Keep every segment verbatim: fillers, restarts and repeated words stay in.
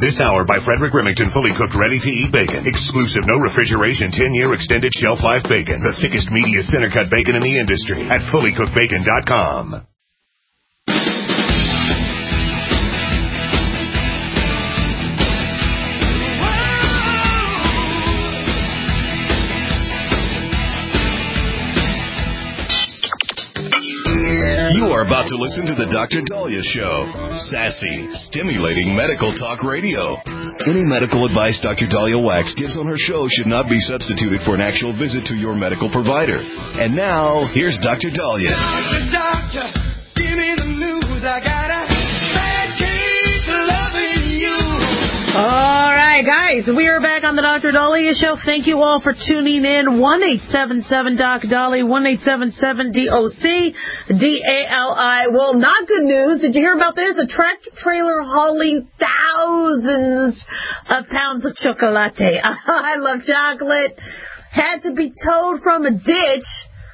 This hour by Frederick Remington, fully cooked, ready-to-eat bacon. Exclusive, no refrigeration, ten-year extended shelf life bacon. The thickest, meatiest, center-cut bacon in the industry at fully cooked bacon dot com. You are about to listen to the Doctor Dahlia Show. Sassy, stimulating medical talk radio. Any medical advice Doctor Dahlia Wax gives on her show should not be substituted for an actual visit to your medical provider. And now, here's Doctor Dahlia. Doctor, doctor, give me the news. I got a bad case of loving you. All right, guys, we are back on the Doctor Dahlia Show. Thank you all for tuning in. one eight seven seven Doc Dahlia, one eight seven seven D O C D A L I. Well, not good news. Did you hear about this? A tractor trailer hauling thousands of pounds of chocolate. I love chocolate. Had to be towed from a ditch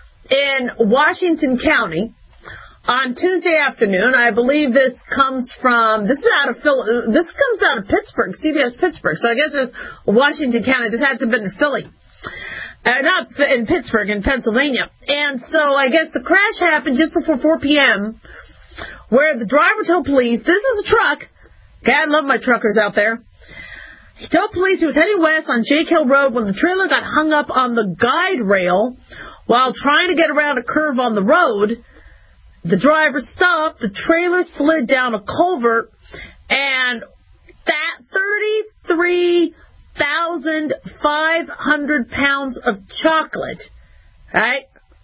in Washington County on Tuesday afternoon. I believe this comes from, this is out of Philly, this comes out of Pittsburgh, C B S Pittsburgh. So I guess there's Washington County. This had to have been in Philly. Uh, not in Pittsburgh, in Pennsylvania. And so I guess the crash happened just before four p.m. where the driver told police, this is a truck. Okay, I love my truckers out there. He told police he was heading west on Jake Hill Road when the trailer got hung up on the guide rail while trying to get around a curve on the road. The driver stopped, the trailer slid down a culvert, and that thirty-three thousand five hundred pounds of chocolate, right,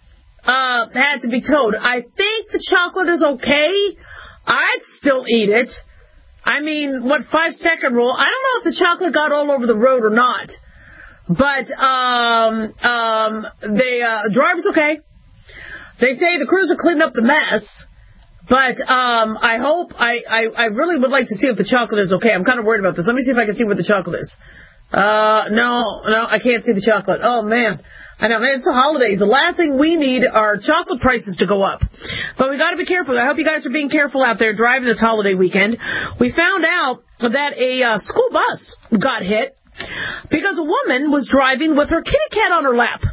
uh, had to be towed. I think the chocolate is okay. I'd still eat it. I mean, what, five-second rule? I don't know if the chocolate got all over the road or not. But um, um, the uh, driver's okay. They say the crews are cleaning up the mess, but um, I hope, I, I, I really would like to see if the chocolate is okay. I'm kind of worried about this. Let me see if I can see what the chocolate is. Uh, no, no, I can't see the chocolate. Oh, man. I know, man, it's the holidays. The last thing we need are chocolate prices to go up. But we got to be careful. I hope you guys are being careful out there driving this holiday weekend. We found out that a uh, school bus got hit because a woman was driving with her kitty cat on her lap.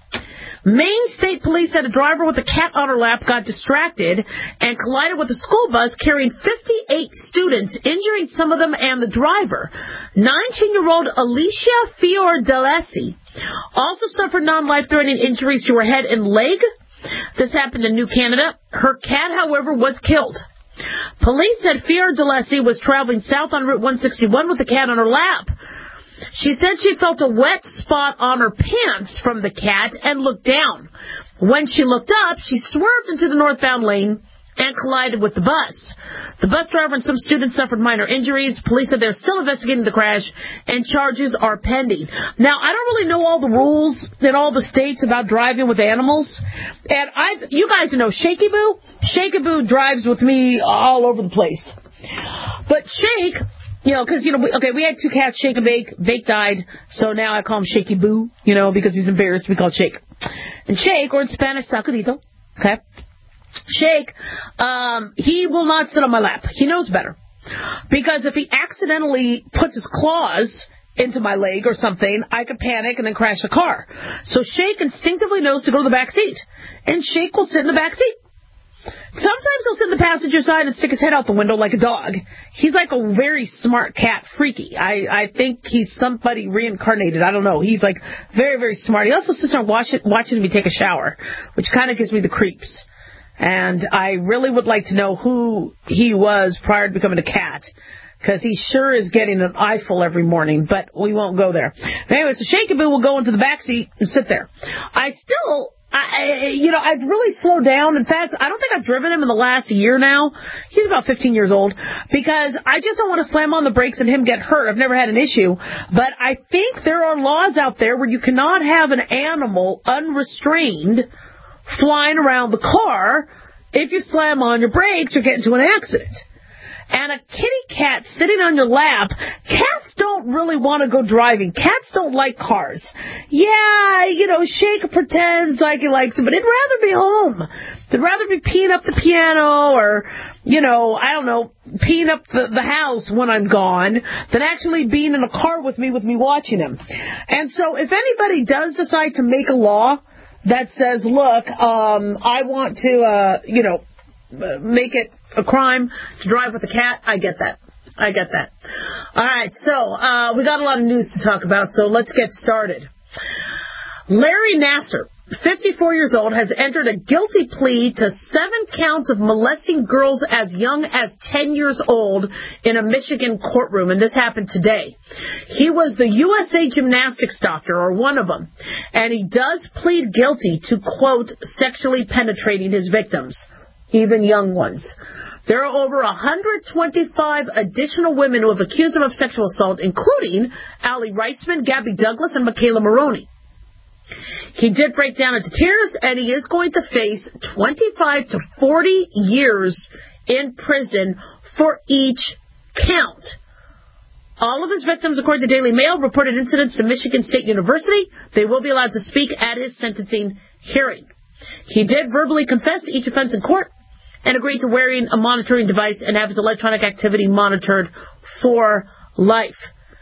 Maine State Police said a driver with a cat on her lap got distracted and collided with a school bus carrying fifty-eight students, injuring some of them and the driver. nineteen-year-old Alicia Fiordalesi also suffered non-life-threatening injuries to her head and leg. This happened in New Canada. Her cat, however, was killed. Police said Fiordalesi was traveling south on Route one sixty-one with the cat on her lap. She said she felt a wet spot on her pants from the cat and looked down. When she looked up, she swerved into the northbound lane and collided with the bus. The bus driver and some students suffered minor injuries. Police said they're still investigating the crash and charges are pending. Now, I don't really know all the rules in all the states about driving with animals. And I, you guys know Shaky Boo? Shaky Boo drives with me all over the place. But Shake... You know, because, you know, we, okay, we had two cats, Shake and Bake. Bake died, so now I call him Shaky Boo, you know, because he's embarrassed to be called Shake. And Shake, or in Spanish, Sacudito, okay? Shake, um, he will not sit on my lap. He knows better. Because if he accidentally puts his claws into my leg or something, I could panic and then crash the car. So Shake instinctively knows to go to the back seat. And Shake will sit in the back seat. Sometimes he'll sit in the passenger side and stick his head out the window like a dog. He's like a very smart cat, freaky. I, I think he's somebody reincarnated. I don't know. He's like very, very smart. He also sits there and watch it, watches me take a shower, which kind of gives me the creeps. And I really would like to know who he was prior to becoming a cat, because he sure is getting an eyeful every morning, but we won't go there. Anyway, so Shaky Boo will go into the back seat and sit there. I still... I, you know, I've really slowed down. In fact, I don't think I've driven him in the last year now. He's about fifteen years old, because I just don't want to slam on the brakes and him get hurt. I've never had an issue. But I think there are laws out there where you cannot have an animal unrestrained flying around the car. If you slam on your brakes, you'll get into an accident. And a kitty cat sitting on your lap, cats don't really want to go driving. Cats don't like cars. Yeah, you know, Shake pretends like he likes it, but he'd rather be home. They'd rather be peeing up the piano or, you know, I don't know, peeing up the, the house when I'm gone than actually being in a car with me with me watching him. And so if anybody does decide to make a law that says, look, um, I want to, uh, you know, make it a crime to drive with a cat, I get that. I get that. All right, so uh, we got a lot of news to talk about, so let's get started. Larry Nasser, fifty-four years old, has entered a guilty plea to seven counts of molesting girls as young as ten years old in a Michigan courtroom, and this happened today. He was the U S A gymnastics doctor, or one of them, and he does plead guilty to, quote, sexually penetrating his victims, even young ones. There are over one hundred twenty-five additional women who have accused him of sexual assault, including Allie Reisman, Gabby Douglas, and Michaela Maroney. He did break down into tears, and he is going to face twenty-five to forty years in prison for each count. All of his victims, according to Daily Mail, reported incidents to Michigan State University. They will be allowed to speak at his sentencing hearing. He did verbally confess to each offense in court and agreed to wearing a monitoring device and have his electronic activity monitored for life.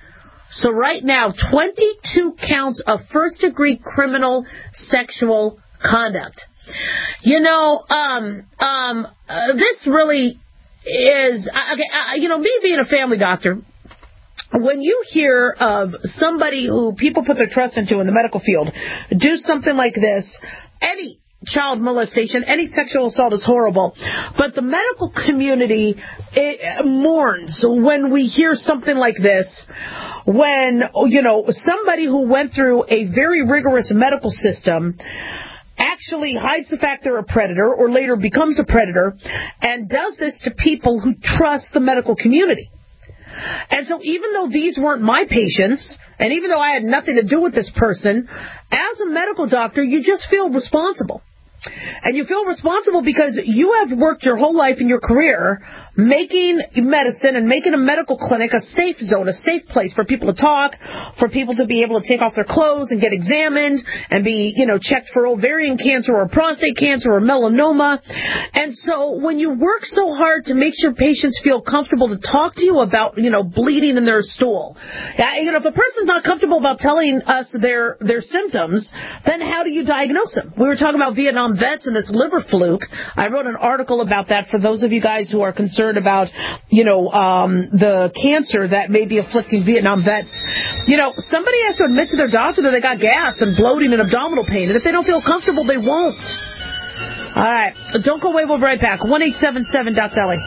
So right now, twenty-two counts of first-degree criminal sexual conduct. You know, um, um, uh, this really is, uh, okay, uh, you know, me being a family doctor, when you hear of somebody who people put their trust into in the medical field do something like this, any child molestation, any sexual assault is horrible, but the medical community it mourns when we hear something like this, when, you know, somebody who went through a very rigorous medical system actually hides the fact they're a predator or later becomes a predator and does this to people who trust the medical community. And so even though these weren't my patients, and even though I had nothing to do with this person, as a medical doctor, you just feel responsible. And you feel responsible because you have worked your whole life in your career making medicine and making a medical clinic a safe zone, a safe place for people to talk, for people to be able to take off their clothes and get examined and be, you know, checked for ovarian cancer or prostate cancer or melanoma. And so when you work so hard to make sure patients feel comfortable to talk to you about, you know, bleeding in their stool, you know, if a person's not comfortable about telling us their, their symptoms, then how do you diagnose them? We were talking about Vietnam vets and this liver fluke. I wrote an article about that for those of you guys who are concerned about, you know, um, the cancer that may be afflicting Vietnam vets. You know, somebody has to admit to their doctor that they got gas and bloating and abdominal pain, and if they don't feel comfortable, they won't. All right, don't go away. We'll be right back. one eight seven seven Doc Dolly.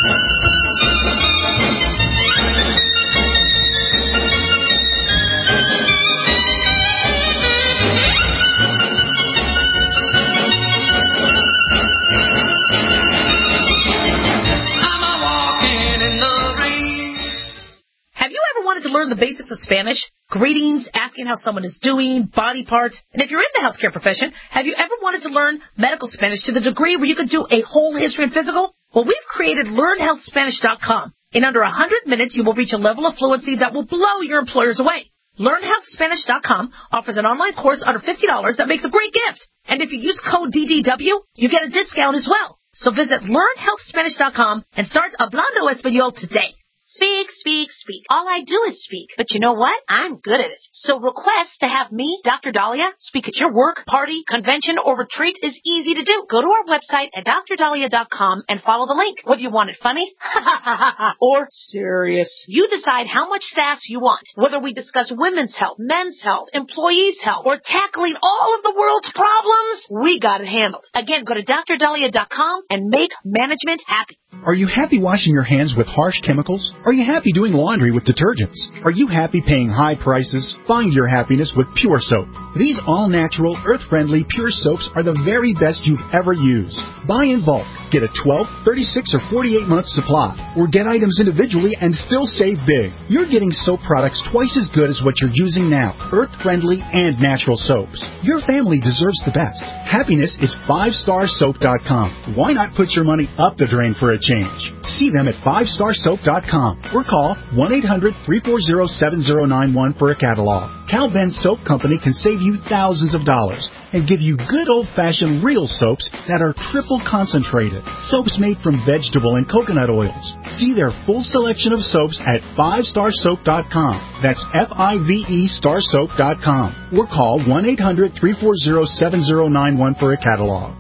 To learn the basics of Spanish, greetings, asking how someone is doing, body parts, and if you're in the healthcare profession, have you ever wanted to learn medical Spanish to the degree where you could do a whole history and physical? Well, we've created learn health spanish dot com. In under one hundred minutes, you will reach a level of fluency that will blow your employers away. learn health spanish dot com offers an online course under fifty dollars that makes a great gift. And if you use code D D W, you get a discount as well. So visit learn health spanish dot com and start Hablando Español today. Speak, speak, speak. All I do is speak. But you know what? I'm good at it. So request to have me, Doctor Dahlia, speak at your work, party, convention, or retreat is easy to do. Go to our website at dr dahlia dot com and follow the link. Whether you want it funny or serious, you decide how much sass you want. Whether we discuss women's health, men's health, employees' health, or tackling all of the world's problems, we got it handled. Again, go to dr dahlia dot com and make management happy. Are you happy washing your hands with harsh chemicals? Are you happy doing laundry with detergents? Are you happy paying high prices? Find your happiness with Pure Soap. These all-natural, earth-friendly Pure Soaps are the very best you've ever used. Buy in bulk. Get a twelve, thirty-six, or forty-eight month supply. Or get items individually and still save big. You're getting soap products twice as good as what you're using now. Earth-friendly and natural soaps. Your family deserves the best. Happiness is five star soap dot com. Why not put your money up the drain for a change? See them at five star soap dot com or call one eight hundred, three four zero, seven zero nine one for a catalog. Cal Ben Soap Company can save you thousands of dollars. and give you good old-fashioned real soaps that are triple concentrated. Soaps made from vegetable and coconut oils. See their full selection of soaps at five star soap dot com. That's F I V E star soap dot com. Or call one eight hundred, three four zero, seven zero nine one for a catalog.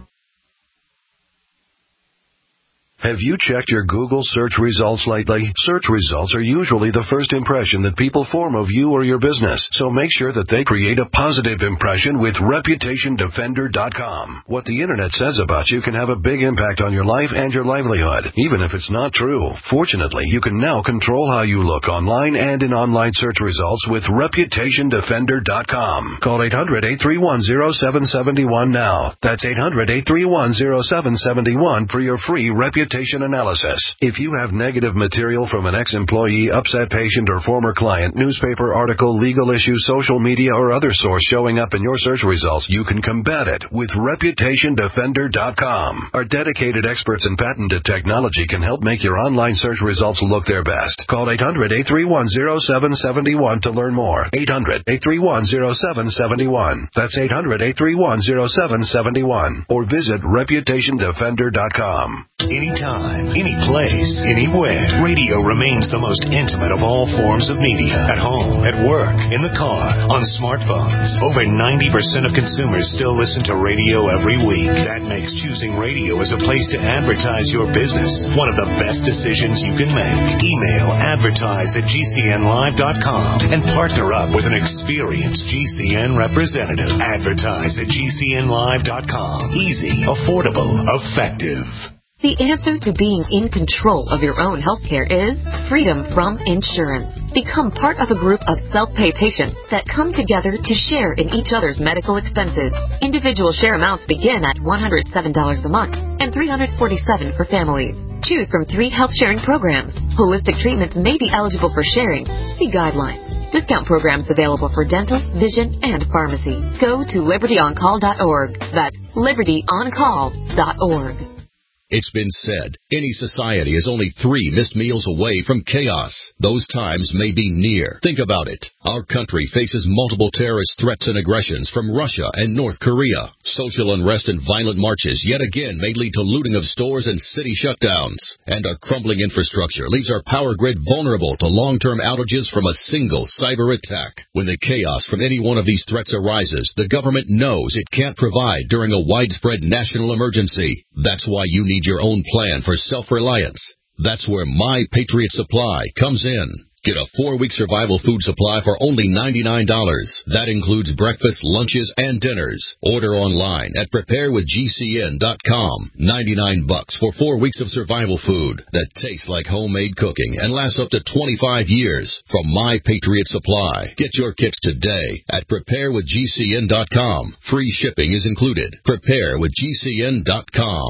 Have you checked your Google search results lately? Search results are usually the first impression that people form of you or your business, so make sure that they create a positive impression with reputation defender dot com. What the Internet says about you can have a big impact on your life and your livelihood, even if it's not true. Fortunately, you can now control how you look online and in online search results with reputation defender dot com. Call eight hundred, eight three one, zero seven seven one now. That's eight hundred, eight three one, zero seven seven one for your free reputation analysis. If you have negative material from an ex-employee, upset patient, or former client, newspaper article, legal issue, social media, or other source showing up in your search results, you can combat it with reputation defender dot com. Our dedicated experts in patented technology can help make your online search results look their best. Call eight hundred, eight three one, zero seven seven one to learn more. eight hundred, eight three one, zero seven seven one. That's eight hundred, eight three one, zero seven seven one. Or visit reputation defender dot com. Anytime, any place, anywhere. Radio remains the most intimate of all forms of media. At home, at work, in the car, on smartphones. Over ninety percent of consumers still listen to radio every week. That makes choosing radio as a place to advertise your business one of the best decisions you can make. Email advertise at G C N live dot com and partner up with an experienced G C N representative. Advertise at G C N live dot com. Easy, affordable, effective. The answer to being in control of your own health care is freedom from insurance. Become part of a group of self-pay patients that come together to share in each other's medical expenses. Individual share amounts begin at one hundred seven dollars a month and three hundred forty-seven dollars for families. Choose from three health sharing programs. Holistic treatments may be eligible for sharing. See guidelines. Discount programs available for dental, vision, and pharmacy. Go to liberty on call dot org. That's liberty on call dot org. It's been said, any society is only three missed meals away from chaos. Those times may be near. Think about it. Our country faces multiple terrorist threats and aggressions from Russia and North Korea. Social unrest and violent marches yet again may lead to looting of stores and city shutdowns. And our crumbling infrastructure leaves our power grid vulnerable to long-term outages from a single cyber attack. When the chaos from any one of these threats arises, the government knows it can't provide during a widespread national emergency. That's why you need your own plan for self-reliance. That's where My Patriot Supply comes in. Get a four-week survival food supply for only ninety-nine dollars. That includes breakfast, lunches, and dinners. Order online at prepare with G C N dot com. ninety-nine bucks for four weeks of survival food that tastes like homemade cooking and lasts up to twenty-five years from My Patriot Supply. Get your kits today at prepare with G C N dot com. Free shipping is included. prepare with G C N dot com.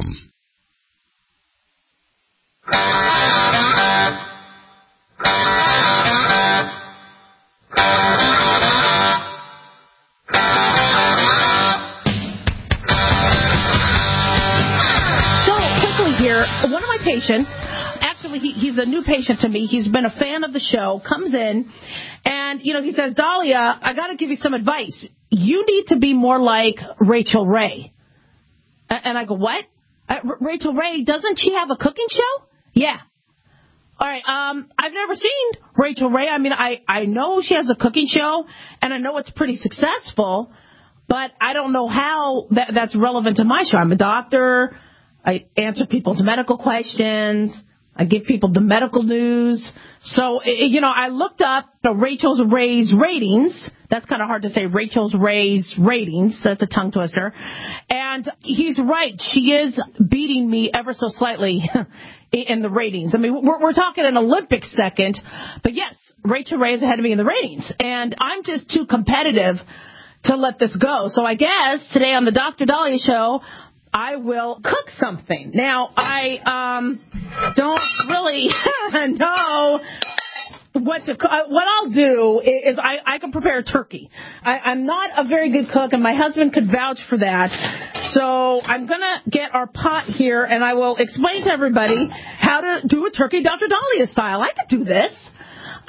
One of my patients, actually he, he's a new patient to me. He's been a fan of the show, comes in, and, you know, he says, Dahlia, I got to give you some advice. You need to be more like Rachel Ray. And I go, what? Uh, R- Rachel Ray, doesn't she have a cooking show? Yeah. All right, um, I've never seen Rachel Ray. I mean, I, I know she has a cooking show, and I know it's pretty successful, but I don't know how that, that's relevant to my show. I'm a doctor. I answer people's medical questions. I give people the medical news. So, you know, I looked up the Rachel's Ray's ratings. That's kind of hard to say, Rachel's Ray's ratings. That's a tongue twister. And he's right. She is beating me ever so slightly in the ratings. I mean, we're, we're talking an Olympic second. But, yes, Rachel Ray is ahead of me in the ratings. And I'm just too competitive to let this go. So I guess today on the Doctor Dahlia Show, I will cook something. Now, I um, don't really know what to cook. What I'll do is I, I can prepare a turkey. I, I'm not a very good cook, and my husband could vouch for that. So I'm going to get our pot here, and I will explain to everybody how to do a turkey Doctor Dahlia style. I could do this. I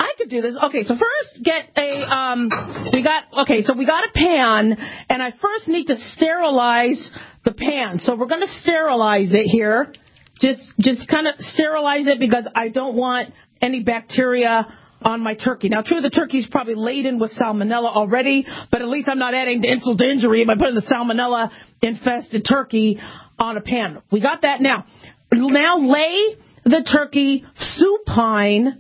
I could do this. Okay, so first get a, um, we got, okay, so we got a pan, and I first need to sterilize the pan. So we're going to sterilize it here. Just, just kind of sterilize it because I don't want any bacteria on my turkey. Now, true, the turkey's probably laden with salmonella already, but at least I'm not adding to insult to injury by putting the salmonella-infested turkey on a pan. We got that. Now, now lay the turkey supine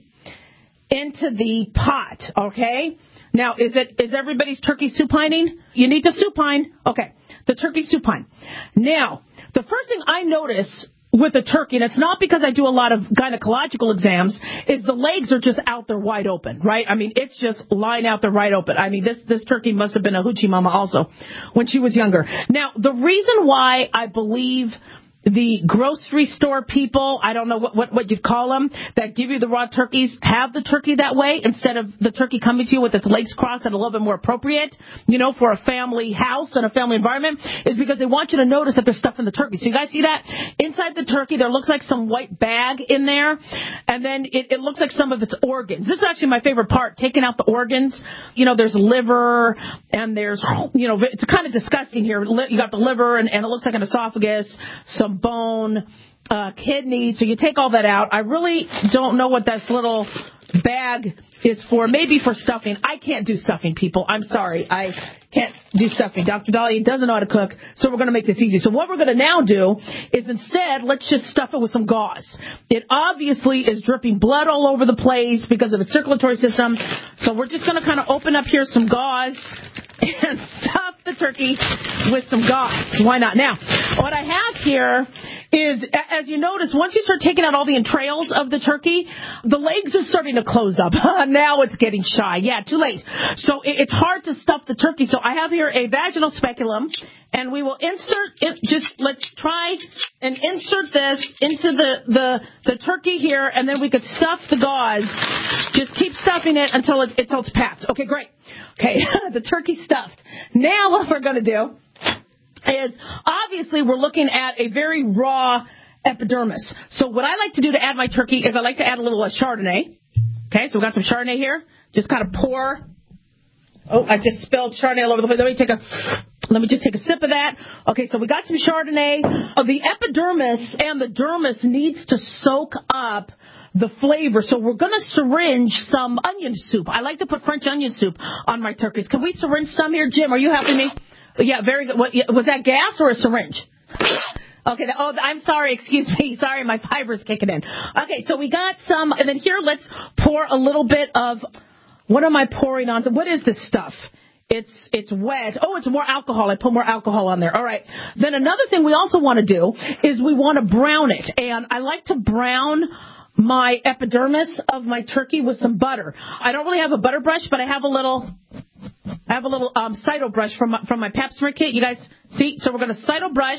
into the pot, okay? Now, is it is everybody's turkey supining? You need to supine. Okay, the turkey supine. Now, the first thing I notice with a turkey, and it's not because I do a lot of gynecological exams, is the legs are just out there wide open, right? I mean, it's just lying out there wide open. I mean, this this turkey must have been a hoochie mama also when she was younger. Now, the reason why I believe the grocery store people, I don't know what, what, what you'd call them, that give you the raw turkeys, have the turkey that way instead of the turkey coming to you with its legs crossed and a little bit more appropriate, you know, for a family house and a family environment, is because they want you to notice that there's stuff in the turkey. So you guys see that? Inside the turkey, there looks like some white bag in there, and then it, it looks like some of its organs. This is actually my favorite part, taking out the organs. You know, there's liver, and there's, you know, it's kind of disgusting here. You got the liver, and, and it looks like an esophagus, some bone, uh, kidneys. So you take all that out. I really don't know what this little bag is for. Maybe for stuffing. I can't do stuffing, people. I'm sorry. I can't do stuffing. Doctor Dolly doesn't know how to cook, so we're going to make this easy. So what we're going to now do is instead, let's just stuff it with some gauze. It obviously is dripping blood all over the place because of its circulatory system. So we're just going to kind of open up here some gauze and stuff the turkey with some gauze. Why not? Now, what I have here is, as you notice, once you start taking out all the entrails of the turkey, the legs are starting to close up. Now it's getting shy. Yeah, too late. So it's hard to stuff the turkey. So I have here a vaginal speculum, and we will insert it. Just let's try and insert this into the, the, the turkey here, and then we could stuff the gauze. Just keep stuffing it until, it, until it's packed. Okay, great. Okay, the turkey stuffed. Now what we're going to do is, obviously, we're looking at a very raw epidermis. So what I like to do to add my turkey is I like to add a little uh, Chardonnay. Okay, so we've got some Chardonnay here. Just kind of pour. Oh, I just spilled Chardonnay all over the place. Let me take a, let me just take a sip of that. Okay, so we got some Chardonnay. Uh, the epidermis and the dermis needs to soak up the flavor. So we're going to syringe some onion soup. I like to put French onion soup on my turkeys. Can we syringe some here? Jim, are you helping me? Yeah, very good. What, was that gas or a syringe? Okay. Oh, I'm sorry. Excuse me. Sorry, my fiber's kicking in. Okay, so we got some, and then here, let's pour a little bit of, what am I pouring on? What is this stuff? It's it's wet. Oh, it's more alcohol. I put more alcohol on there. All right. Then another thing we also want to do is we want to brown it, and I like to brown my epidermis of my turkey with some butter. I don't really have a butter brush, but I have a little... I have a little um, Cyto brush from my, from my Pap Smear kit. You guys see? So we're going to Cyto brush.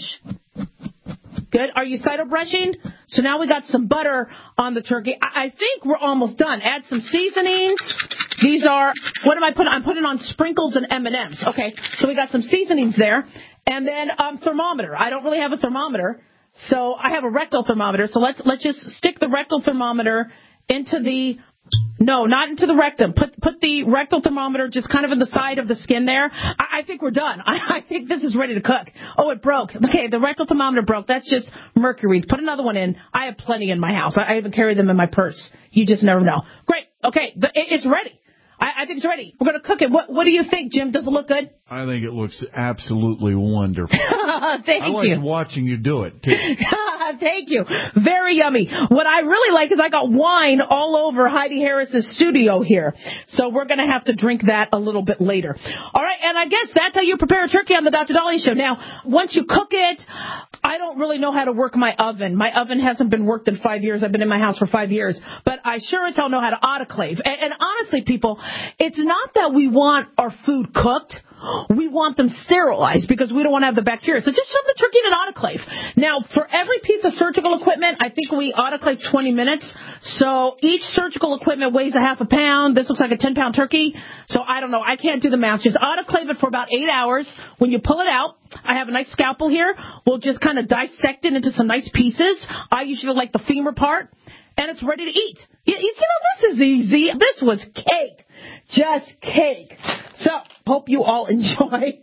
Good. Are you Cyto brushing? So now we got some butter on the turkey. I, I think we're almost done. Add some seasonings. These are, what am I putting? I'm putting on sprinkles and M and M's. Okay. So we got some seasonings there. And then um, thermometer. I don't really have a thermometer. So I have a rectal thermometer. So let's let's just stick the rectal thermometer into the... No, not into the rectum. Put put the rectal thermometer just kind of in the side of the skin there. I, I think we're done. I, I think this is ready to cook. Oh, it broke. Okay, the rectal thermometer broke. That's just mercury. Put another one in. I have plenty in my house. I, I even carry them in my purse. You just never know. Great. Okay, the, it, it's ready. I, I think it's ready. We're going to cook it. What What do you think, Jim? Does it look good? I think it looks absolutely wonderful. Thank I like you. watching you do it, too. Thank you. Very yummy. What I really like is I got wine all over Heidi Harris's studio here. So we're going to have to drink that a little bit later. All right, and I guess that's how you prepare a turkey on the Doctor Dolly Show. Now, once you cook it, I don't really know how to work my oven. My oven hasn't been worked in five years. I've been in my house for five years. But I sure as hell know how to autoclave. And, and honestly, people, it's not that we want our food cooked. We want them sterilized because we don't want to have the bacteria. So just shove the turkey in an autoclave. Now, for every piece of surgical equipment, I think we autoclave twenty minutes. So each surgical equipment weighs a half a pound. This looks like a ten-pound turkey. So I don't know. I can't do the math. Just autoclave it for about eight hours. When you pull it out, I have a nice scalpel here. We'll just kind of dissect it into some nice pieces. I usually like the femur part. and it's ready to eat. You, you see, now this is easy. This was cake. Just cake. So, hope you all enjoy.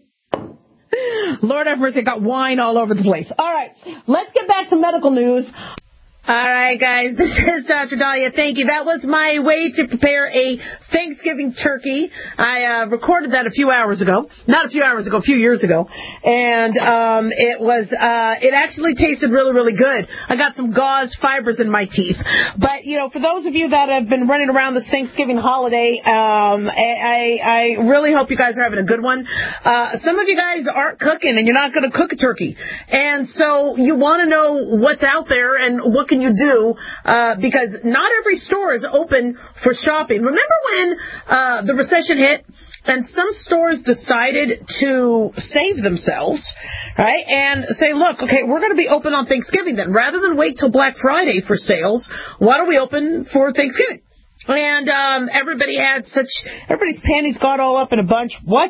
Lord have mercy, I got wine all over the place. All right, let's get back to medical news. All right, guys, this is Doctor Dahlia. Thank you. That was my way to prepare a Thanksgiving turkey. I uh, recorded that a few hours ago. Not a few hours ago, a few years ago. And um, it was, uh, it actually tasted really, really good. I got some gauze fibers in my teeth. But, you know, for those of you that have been running around this Thanksgiving holiday, um, I, I really hope you guys are having a good one. Uh, some of you guys aren't cooking, and you're not going to cook a turkey. And so you want to know what's out there and what can you do, uh, because not every store is open for shopping. Remember when uh, the recession hit and some stores decided to save themselves, right, and say, look, okay, we're going to be open on Thanksgiving then. Rather than wait till Black Friday for sales, why don't we open for Thanksgiving? And um, everybody had such, everybody's panties got all up in a bunch. What?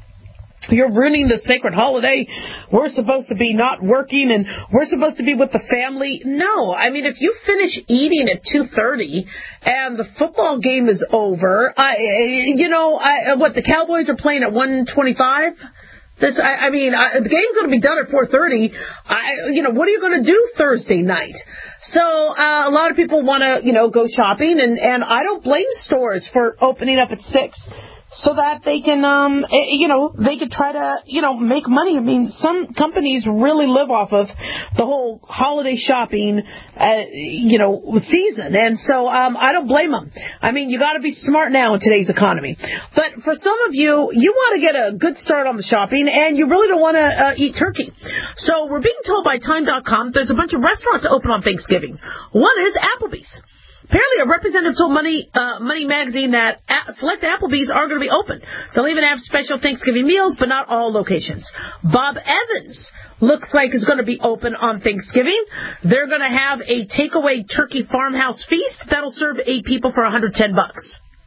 You're ruining the sacred holiday. We're supposed to be not working, and we're supposed to be with the family. No, I mean, if you finish eating at two thirty and the football game is over, I, you know, I, what, the Cowboys are playing at one twenty-five? This, I, I mean, I, the game's going to be done at four thirty. I, you know, what are you going to do Thursday night? So uh, a lot of people want to, you know, go shopping, and, and I don't blame stores for opening up at six. So that they can, um, you know, they could try to, you know, make money. I mean, some companies really live off of the whole holiday shopping, uh, you know, season. And so um, I don't blame them. I mean, you got to be smart now in today's economy. But for some of you, you want to get a good start on the shopping, and you really don't want to uh, eat turkey. So we're being told by Time dot com there's a bunch of restaurants open on Thanksgiving. One is Applebee's. Apparently, a representative told Money uh, Money Magazine that a- select Applebee's are going to be open. They'll even have special Thanksgiving meals, but not all locations. Bob Evans looks like is going to be open on Thanksgiving. They're going to have a takeaway turkey farmhouse feast that'll serve eight people for one hundred ten bucks.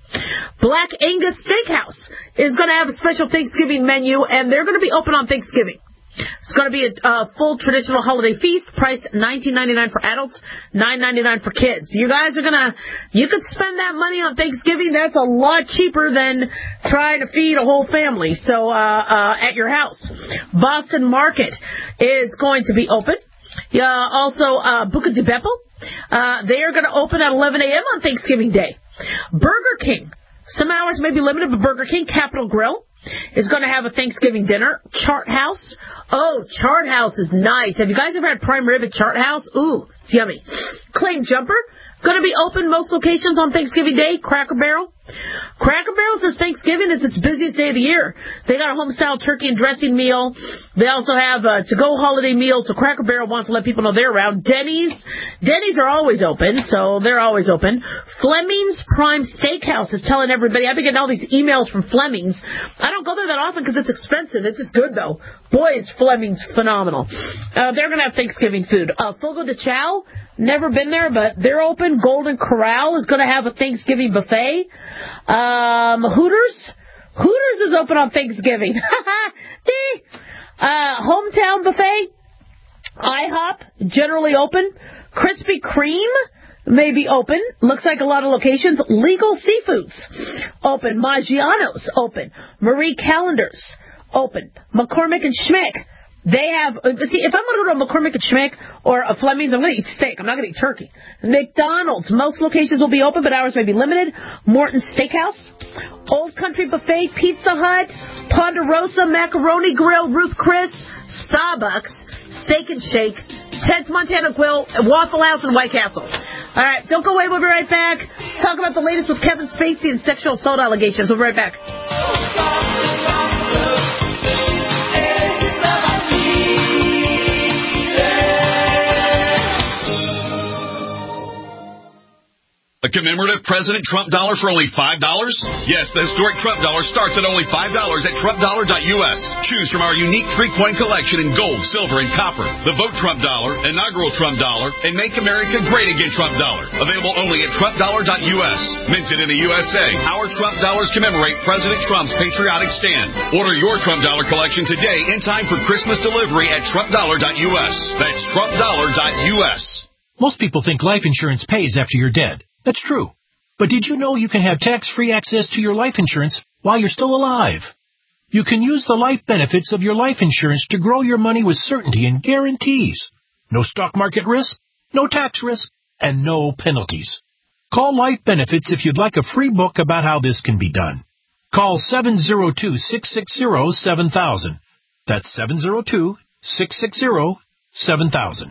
Black Angus Steakhouse is going to have a special Thanksgiving menu, and they're going to be open on Thanksgiving. It's going to be a uh, full traditional holiday feast, priced nineteen ninety-nine for adults, nine ninety-nine for kids. You guys are going to, you could spend that money on Thanksgiving. That's a lot cheaper than trying to feed a whole family. So, uh, uh, at your house. Boston Market is going to be open. Uh, also, uh, Buca di Beppo. Uh, they are going to open at eleven a.m. on Thanksgiving Day. Burger King. Some hours may be limited, but Burger King, Capitol Grill, is going to have a Thanksgiving dinner. Chart House. Oh, Chart House is nice. Have you guys ever had prime rib at Chart House? Ooh, it's yummy. Claim Jumper. Going to be open most locations on Thanksgiving Day. Cracker Barrel. Cracker Barrel says Thanksgiving is its busiest day of the year. They got a home-style turkey and dressing meal. They also have a to-go holiday meal, so Cracker Barrel wants to let people know they're around. Denny's. Denny's are always open, so they're always open. Fleming's Prime Steakhouse is telling everybody. I've been getting all these emails from Fleming's. I don't go there that often because it's expensive. It's just good, though. Boy, is Fleming's phenomenal. Uh, they're going to have Thanksgiving food. Uh, Fogo de Chao. Never been there, but they're open. Golden Corral is going to have a Thanksgiving buffet. Um, Hooters. Hooters is open on Thanksgiving. uh, Hometown Buffet. IHOP, generally open. Krispy Kreme may be open. Looks like a lot of locations. Legal Seafoods, open. Maggiano's, open. Marie Callender's, open. McCormick and Schmick. They have, see, if I'm going to go to a McCormick and Schmick or a Fleming's, I'm going to eat steak. I'm not going to eat turkey. McDonald's, most locations will be open, but hours may be limited. Morton's Steakhouse, Old Country Buffet, Pizza Hut, Ponderosa, Macaroni Grill, Ruth Chris, Starbucks, Steak and Shake, Ted's Montana Grill, Waffle House, and White Castle. All right, don't go away. We'll be right back. Let's talk about the latest with Kevin Spacey and sexual assault allegations. We'll be right back. A commemorative President Trump dollar for only five dollars? Yes, the historic Trump dollar starts at only five dollars at Trump dollar dot U S. Choose from our unique three-coin collection in gold, silver, and copper. The Vote Trump dollar, inaugural Trump dollar, and Make America Great Again Trump dollar. Available only at Trump dollar dot U S. Minted in the U S A, our Trump dollars commemorate President Trump's patriotic stand. Order your Trump dollar collection today in time for Christmas delivery at Trump dollar dot U S. That's Trump dollar dot U S. Most people think life insurance pays after you're dead. That's true. But did you know you can have tax-free access to your life insurance while you're still alive? You can use the life benefits of your life insurance to grow your money with certainty and guarantees. No stock market risk, no tax risk, and no penalties. Call Life Benefits if you'd like a free book about how this can be done. Call seven zero two, six six zero, seven thousand. That's seven zero two, six six zero, seven thousand.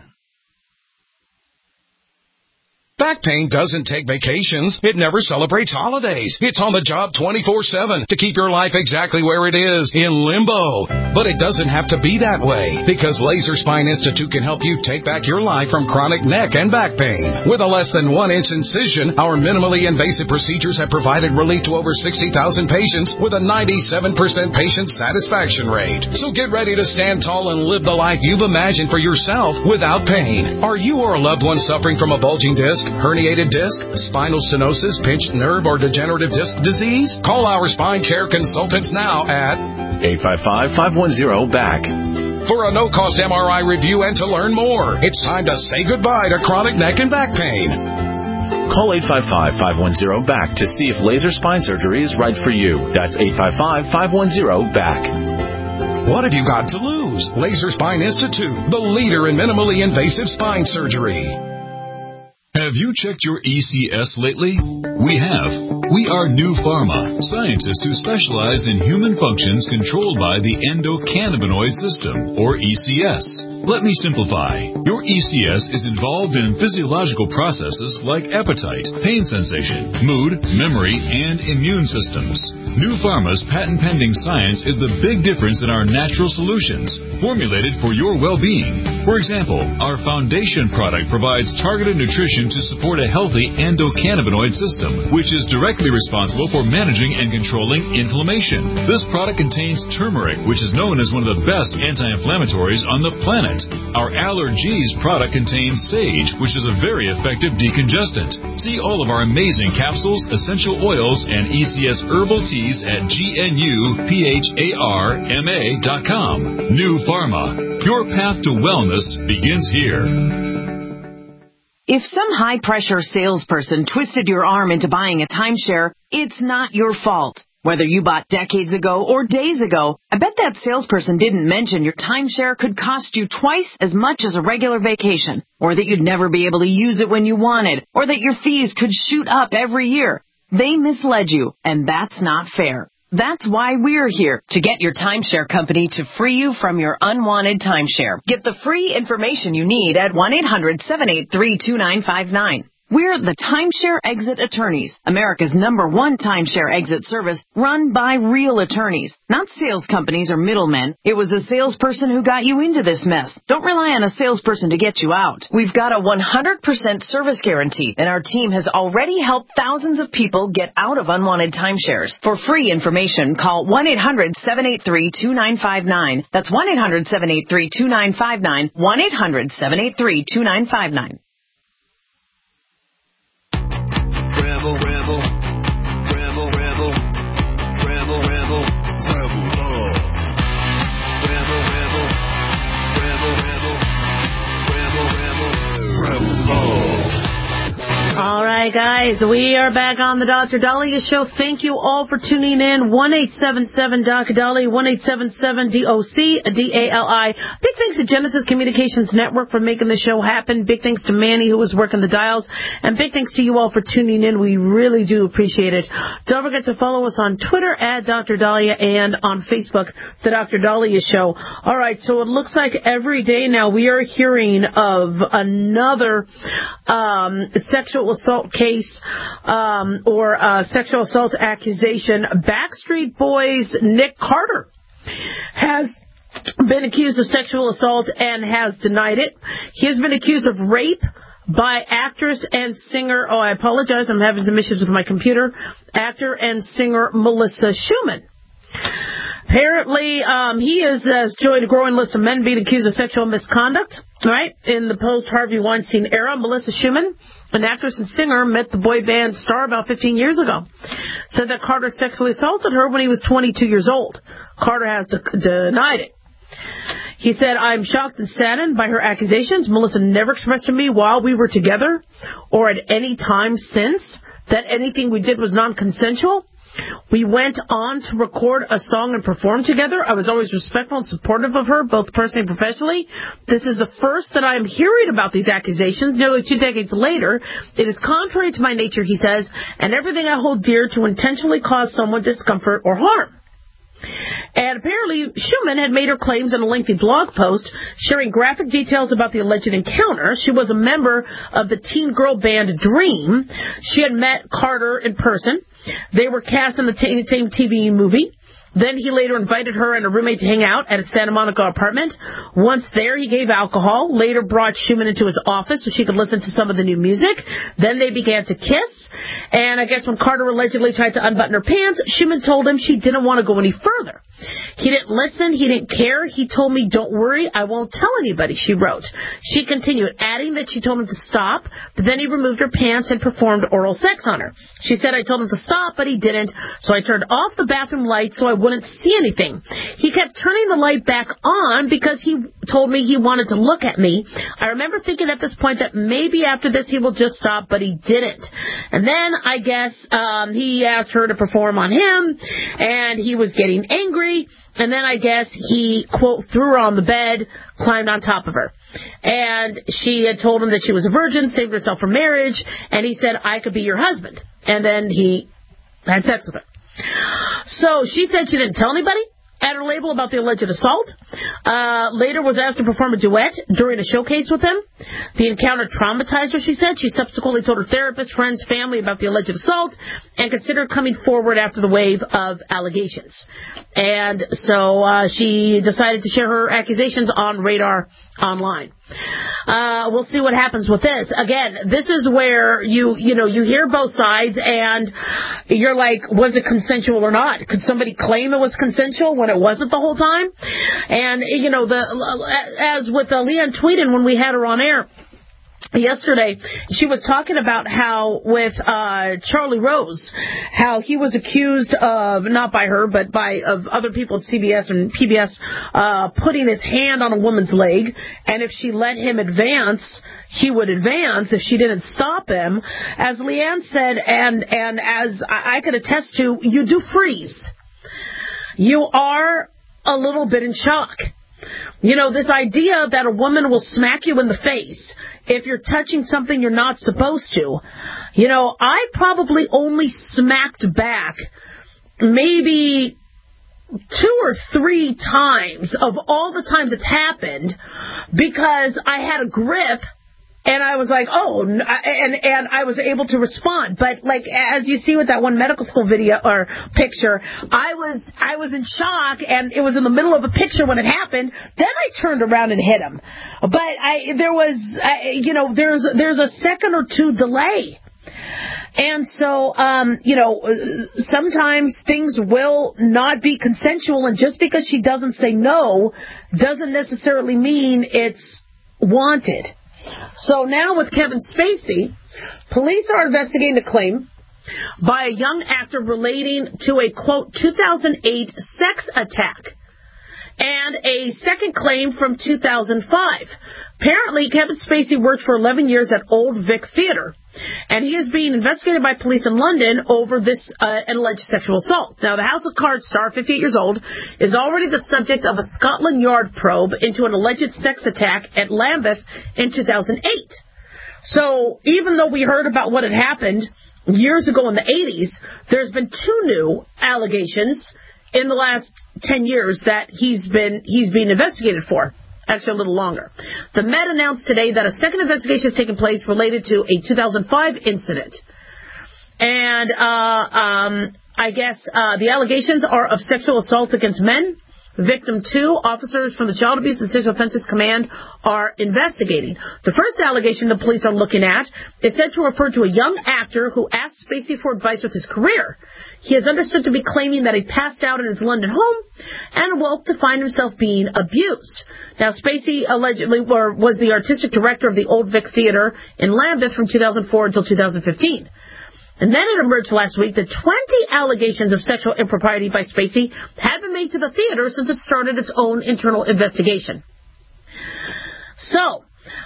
Back pain doesn't take vacations. It never celebrates holidays. It's on the job twenty-four seven to keep your life exactly where it is, in limbo. But it doesn't have to be that way, because Laser Spine Institute can help you take back your life from chronic neck and back pain. With a less than one inch incision, our minimally invasive procedures have provided relief to over sixty thousand patients with a ninety-seven percent patient satisfaction rate. So get ready to stand tall and live the life you've imagined for yourself without pain. Are you or a loved one suffering from a bulging disc, herniated disc, spinal stenosis, pinched nerve, or degenerative disc disease? Call our spine care consultants now at eight five five, five one zero, B A C. For a no-cost M R I review and to learn more. It's time to say goodbye to chronic neck and back pain. Call eight five five, five one zero, B A C to see if laser spine surgery is right for you. That's eight five five, five one zero, B A C. What have you got to lose? Laser Spine Institute, the leader in minimally invasive spine surgery. Have you checked your E C S lately? We have. We are New Pharma, scientists who specialize in human functions controlled by the endocannabinoid system, or E C S. Let me simplify. Your E C S is involved in physiological processes like appetite, pain sensation, mood, memory, and immune systems. New Pharma's patent-pending science is the big difference in our natural solutions, formulated for your well-being. For example, our foundation product provides targeted nutrition to support a healthy endocannabinoid system, which is directly responsible for managing and controlling inflammation. This product contains turmeric, which is known as one of the best anti-inflammatories on the planet. Our Allergies product contains sage, which is a very effective decongestant. See all of our amazing capsules, essential oils, and E C S herbal teas at G N U P H A R M A dot com. New Pharma. Your path to wellness begins here. If some high-pressure salesperson twisted your arm into buying a timeshare, it's not your fault. Whether you bought decades ago or days ago, I bet that salesperson didn't mention your timeshare could cost you twice as much as a regular vacation, or that you'd never be able to use it when you wanted, or that your fees could shoot up every year. They misled you, and that's not fair. That's why we're here, to get your timeshare company to free you from your unwanted timeshare. Get the free information you need at one eight hundred, seven eight three, two nine five nine. We're the Timeshare Exit Attorneys, America's number one timeshare exit service run by real attorneys, not sales companies or middlemen. It was a salesperson who got you into this mess. Don't rely on a salesperson to get you out. We've got a one hundred percent service guarantee, and our team has already helped thousands of people get out of unwanted timeshares. For free information, call one eight hundred, seven eight three, two nine five nine. That's one eight hundred, seven eight three, two nine five nine, one eight hundred, seven eight three, two nine five nine. Rebel, rebel, rebel, rebel, rebel, rebel, rebel love. Rebel, rebel, rebel, rebel, rebel, rebel, rebel love. All right, guys, we are back on the Doctor Dahlia Show. Thank you all for tuning in. one eight seven seven D O C Dahlia, one eight seven seven D O C D A L I. Big thanks to Genesis Communications Network for making the show happen. Big thanks to Manny, who was working the dials. And big thanks to you all for tuning in. We really do appreciate it. Don't forget to follow us on Twitter at Doctor Dahlia and on Facebook, The Doctor Dahlia Show. All right, so it looks like every day now we are hearing of another um, sexual assault case um, or uh, sexual assault accusation. Backstreet Boys' Nick Carter has been accused of sexual assault and has denied it. He has been accused of rape by actress and singer, oh, I apologize, I'm having some issues with my computer, actor and singer Melissa Schumann. Apparently, um, he is, has joined a growing list of men being accused of sexual misconduct, right? In the post-Harvey Weinstein era, Melissa Schumann, an actress and singer, met the boy band star about fifteen years ago. Said that Carter sexually assaulted her when he was twenty-two years old. Carter has de- denied it. He said, I'm shocked and saddened by her accusations. Melissa never expressed to me while we were together or at any time since that anything we did was non-consensual. We went on to record a song and perform together. I was always respectful and supportive of her, both personally and professionally. This is the first that I am hearing about these accusations nearly two decades later. It is contrary to my nature, he says, and everything I hold dear to intentionally cause someone discomfort or harm. And apparently, Schumann had made her claims in a lengthy blog post sharing graphic details about the alleged encounter. She was a member of the teen girl band Dream. She had met Carter in person. They were cast in the t- same T V movie. Then he later invited her and a roommate to hang out at his Santa Monica apartment. Once there, he gave alcohol, later brought Schumann into his office so she could listen to some of the new music. Then they began to kiss. And I guess when Carter allegedly tried to unbutton her pants, Schumann told him she didn't want to go any further. He didn't listen. He didn't care. He told me, don't worry, I won't tell anybody, she wrote. She continued, adding that she told him to stop, but then he removed her pants and performed oral sex on her. She said, I told him to stop, but he didn't, so I turned off the bathroom light so I wouldn't see anything. He kept turning the light back on because he told me he wanted to look at me. I remember thinking at this point that maybe after this he will just stop, but he didn't. And then I guess um, he asked her to perform on him, and he was getting angry. And then I guess he, quote, threw her on the bed, climbed on top of her. And she had told him that she was a virgin, saved herself for marriage, and he said, I could be your husband. And then he had sex with her. So she said she didn't tell anybody at her label about the alleged assault. Uh, later was asked to perform a duet during a showcase with him. The encounter traumatized her, she said. She subsequently told her therapist, friends, family about the alleged assault and considered coming forward after the wave of allegations. And so uh, she decided to share her accusations on Radar Online. Uh, we'll see what happens with this. Again, this is where you, you know, you hear both sides and you're like, was it consensual or not? Could somebody claim it was consensual when it wasn't the whole time? And, you know, the, as with uh, Leanne Tweeden when we had her on air yesterday, she was talking about how with uh Charlie Rose, how he was accused of, not by her, but by of other people at C B S and P B S, uh putting his hand on a woman's leg, and if she let him advance, he would advance if she didn't stop him. As Leanne said, and and as I, I could attest to, you do freeze. You are a little bit in shock. You know, this idea that a woman will smack you in the face if you're touching something you're not supposed to. You know, I probably only smacked back maybe two or three times of all the times it's happened because I had a grip. And I was like, oh, and and I was able to respond. But like, as you see with that one medical school video or picture, I was I was in shock, and it was in the middle of a picture when it happened. Then I turned around and hit him. But I there was, I, you know, there's there's a second or two delay. And so, um, you know, sometimes things will not be consensual, and just because she doesn't say no doesn't necessarily mean it's wanted. So now with Kevin Spacey, police are investigating a claim by a young actor relating to a, quote, two thousand eight sex attack and a second claim from two thousand five. Apparently, Kevin Spacey worked for eleven years at Old Vic Theatre, and he is being investigated by police in London over this uh, an alleged sexual assault. Now, the House of Cards star, fifty-eight years old, is already the subject of a Scotland Yard probe into an alleged sex attack at Lambeth in two thousand eight. So, even though we heard about what had happened years ago in the eighties, there's been two new allegations in the last ten years that he's been he's being investigated for. Actually, a little longer. The Met announced today that a second investigation has taken place related to a two thousand five incident. And uh, um, I guess uh, the allegations are of sexual assault against men. Victim two, officers from the Child Abuse and Sexual Offenses Command are investigating. The first allegation the police are looking at is said to refer to a young actor who asked Spacey for advice with his career. He is understood to be claiming that he passed out in his London home and awoke to find himself being abused. Now, Spacey allegedly was the artistic director of the Old Vic Theatre in Lambeth from two thousand four until two thousand fifteen. And then it emerged last week that twenty allegations of sexual impropriety by Spacey had been made to the theater since it started its own internal investigation. So,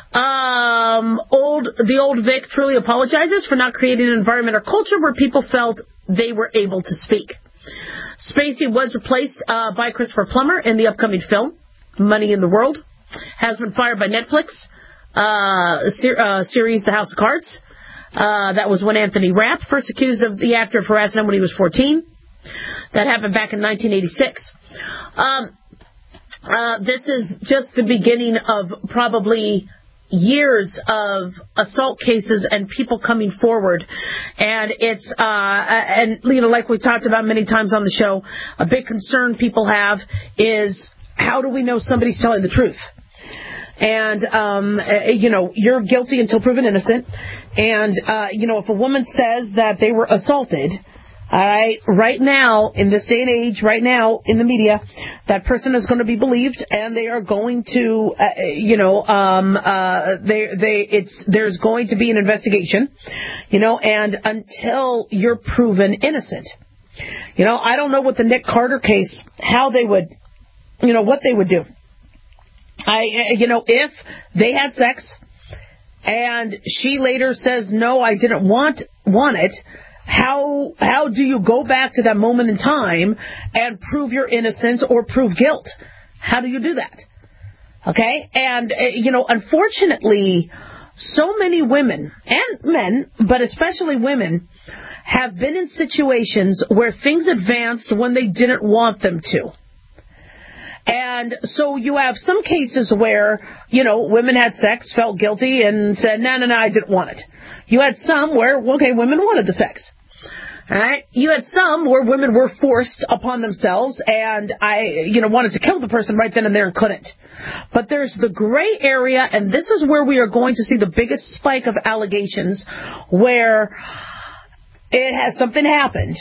um, old the old Vic truly apologizes for not creating an environment or culture where people felt they were able to speak. Spacey was replaced uh, by Christopher Plummer in the upcoming film, Money in the World. Has been fired by Netflix uh, ser- uh, series The House of Cards. Uh, that was when Anthony Rapp first accused of the actor of harassing him when he was fourteen. That happened back in nineteen eighty-six. Um, uh, this is just the beginning of probably years of assault cases and people coming forward. And it's, uh, and, you know, like we talked about many times on the show, a big concern people have is, how do we know somebody's telling the truth? And, um, you know, you're guilty until proven innocent. And, uh, you know, if a woman says that they were assaulted, all right, right now, in this day and age, right now, in the media, that person is going to be believed, and they are going to, uh, you know, um, uh, they, they, it's, there's going to be an investigation, you know, and until you're proven innocent. You know, I don't know what the Nick Carter case, how they would, you know, what they would do. I, you know, if they had sex and she later says, no, I didn't want, want it, how, how do you go back to that moment in time and prove your innocence or prove guilt? How do you do that? Okay. And, you know, unfortunately, so many women and men, but especially women, have been in situations where things advanced when they didn't want them to. And so you have some cases where, you know, women had sex, felt guilty, and said, no, no, no, I didn't want it. You had some where, okay, women wanted the sex. All right? You had some where women were forced upon themselves and, I, you know, wanted to kill the person right then and there and couldn't. But there's the gray area, and this is where we are going to see the biggest spike of allegations where it has something happened.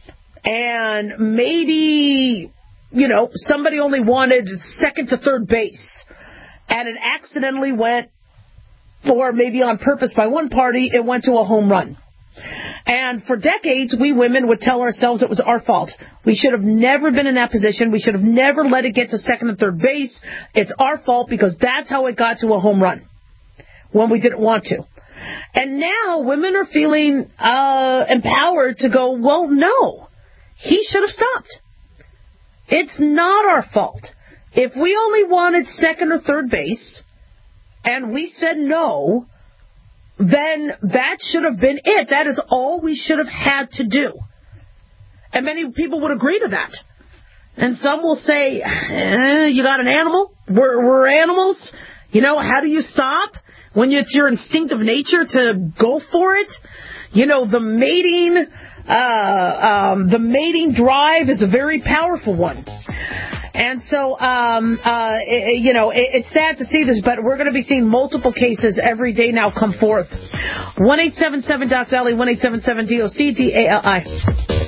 And maybe, you know, somebody only wanted second to third base, and it accidentally went, or maybe on purpose by one party, it went to a home run. And for decades, we women would tell ourselves it was our fault. We should have never been in that position. We should have never let it get to second and third base. It's our fault because that's how it got to a home run when we didn't want to. And now women are feeling uh, empowered to go, well, no, he should have stopped. It's not our fault. If we only wanted second or third base and we said no, then that should have been it. That is all we should have had to do. And many people would agree to that. And some will say, eh, you got an animal? We're, we're animals? You know, how do you stop when it's your instinctive nature to go for it? You know, the mating, uh, um, the mating drive is a very powerful one. And so, um, uh, it, you know, it, it's sad to see this, but we're going to be seeing multiple cases every day now come forth. one eight seven seven Doc Dolly, one eight seven seven D O C D A L I.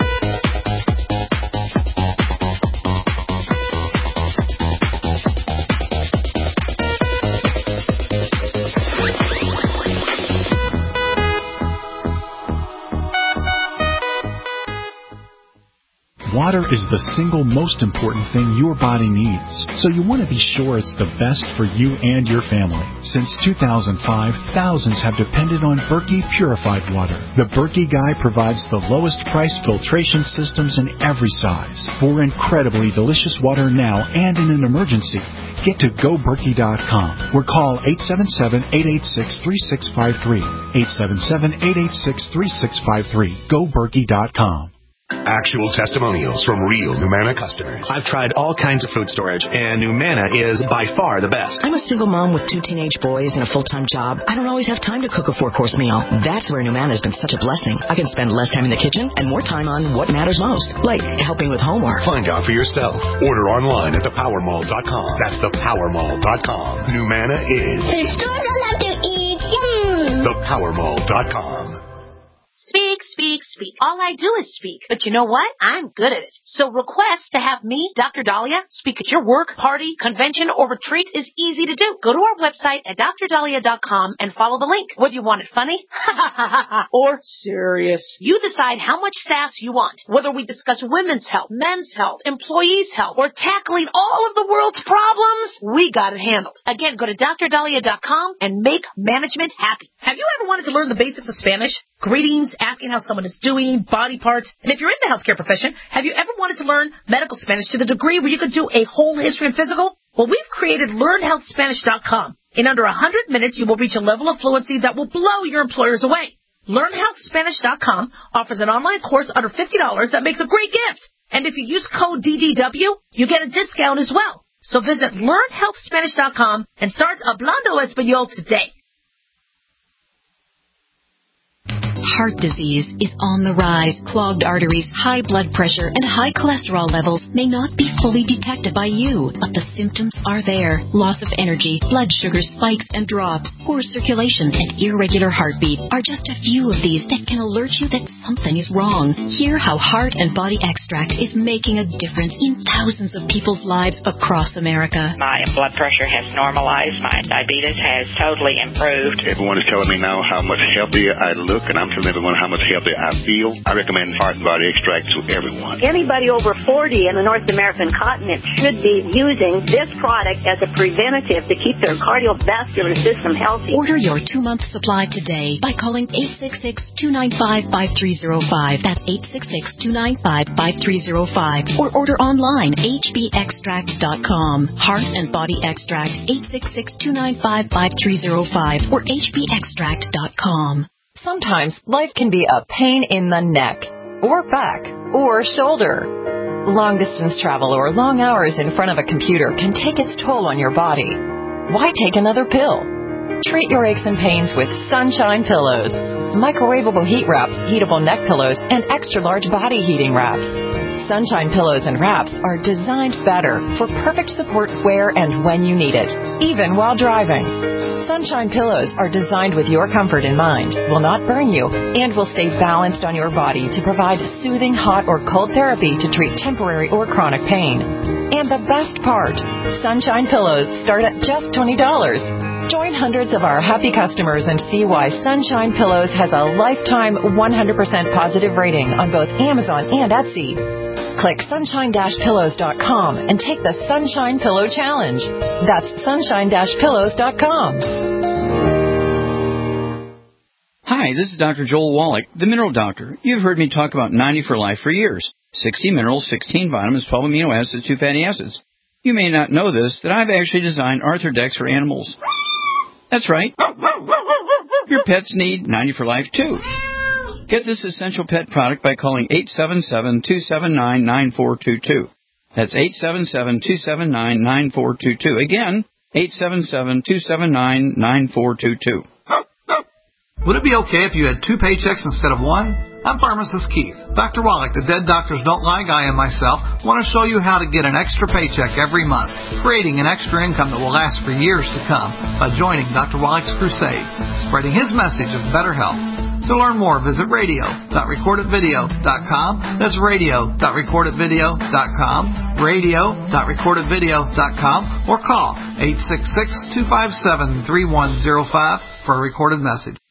Water is the single most important thing your body needs, so you want to be sure it's the best for you and your family. Since two thousand five, thousands have depended on Berkey purified water. The Berkey Guy provides the lowest price filtration systems in every size for incredibly delicious water now and in an emergency. Get to go berkey dot com or call eight seven seven, eight eight six, three six five three. eight seven seven, eight eight six, three six five three. go berkey dot com. Actual testimonials from real Numanna customers. I've tried all kinds of food storage, and Numanna is by far the best. I'm a single mom with two teenage boys and a full-time job. I don't always have time to cook a four-course meal. That's where Numanna has been such a blessing. I can spend less time in the kitchen and more time on what matters most, like helping with homework. Find out for yourself. Order online at the power mall dot com. That's the power mall dot com. Numanna is the store I love to eat. Yum. the power mall dot com. Speak, speak, speak. speak. All I do is speak. But you know what? I'm good at it. So request to have me, Doctor Dahlia, speak at your work, party, convention, or retreat is easy to do. Go to our website at dr dahlia dot com and follow the link. Whether you want it funny or serious, you decide how much sass you want. Whether we discuss women's health, men's health, employees' health, or tackling all of the world's problems, we got it handled. Again, go to dr dahlia dot com and make management happy. Have you ever wanted to learn the basics of Spanish? Greetings, asking how someone is doing, body parts. And if you're in the healthcare profession, have you ever wanted to learn medical Spanish to the degree where you could do a whole history and physical? Well, we've created learn health spanish dot com. In under one hundred minutes, you will reach a level of fluency that will blow your employers away. learn health spanish dot com offers an online course under fifty dollars that makes a great gift. And if you use code D D W, you get a discount as well. So visit learn health spanish dot com and start Hablando Español today. Heart disease is on the rise. Clogged arteries, high blood pressure, and high cholesterol levels may not be fully detected by you, but the symptoms are there. Loss of energy, blood sugar spikes and drops, poor circulation, and irregular heartbeat are just a few of these that can alert you that something is wrong. Hear how Heart and Body Extract is making a difference in thousands of people's lives across America. My blood pressure has normalized. My diabetes has totally improved. Everyone is telling me now how much healthier I look, and I'm telling everyone how much healthier I feel. I recommend Heart and Body Extract to everyone. Anybody over forty in the North American continent should be using this product as a preventative to keep their cardiovascular system healthy. Order your two-month supply today by calling eight six six, two nine five, five three zero five. That's eight six six, two nine five, five three zero five. Or order online, h b extract dot com. Heart and Body Extract, eight six six, two nine five, five three zero five or h b extract dot com. Sometimes life can be a pain in the neck, or back, or shoulder. Long-distance travel or long hours in front of a computer can take its toll on your body. Why take another pill? Treat your aches and pains with Sunshine Pillows. Microwavable heat wraps, heatable neck pillows, and extra-large body heating wraps. Sunshine Pillows and wraps are designed better for perfect support where and when you need it, even while driving. Sunshine Pillows are designed with your comfort in mind, will not burn you, and will stay balanced on your body to provide soothing hot or cold therapy to treat temporary or chronic pain. And the best part, Sunshine Pillows start at just twenty dollars. Join hundreds of our happy customers and see why Sunshine Pillows has a lifetime one hundred percent positive rating on both Amazon and Etsy. Click sunshine dash pillows dot com and take the Sunshine Pillow Challenge. That's sunshine dash pillows dot com. Hi, this is Doctor Joel Wallach, the Mineral Doctor. You've heard me talk about ninety for Life for years. sixty minerals, sixteen vitamins, twelve amino acids, two fatty acids. You may not know this, that I've actually designed Arthrodex for animals. That's right. Your pets need ninety for Life, too. Get this essential pet product by calling eight seven seven, two seven nine, nine four two two. That's eight seven seven, two seven nine, nine four two two. Again, eight seven seven, two seven nine, nine four two two. Would it be okay if you had two paychecks instead of one? I'm pharmacist Keith. Doctor Wallach, the Dead Doctors Don't Lie guy, and myself want to show you how to get an extra paycheck every month, creating an extra income that will last for years to come by joining Doctor Wallach's crusade, spreading his message of better health. To learn more, visit radio dot record it video dot com. That's radio dot record it video dot com, radio dot record it video dot com, or call eight six six, two five seven, three one zero five for a recorded message.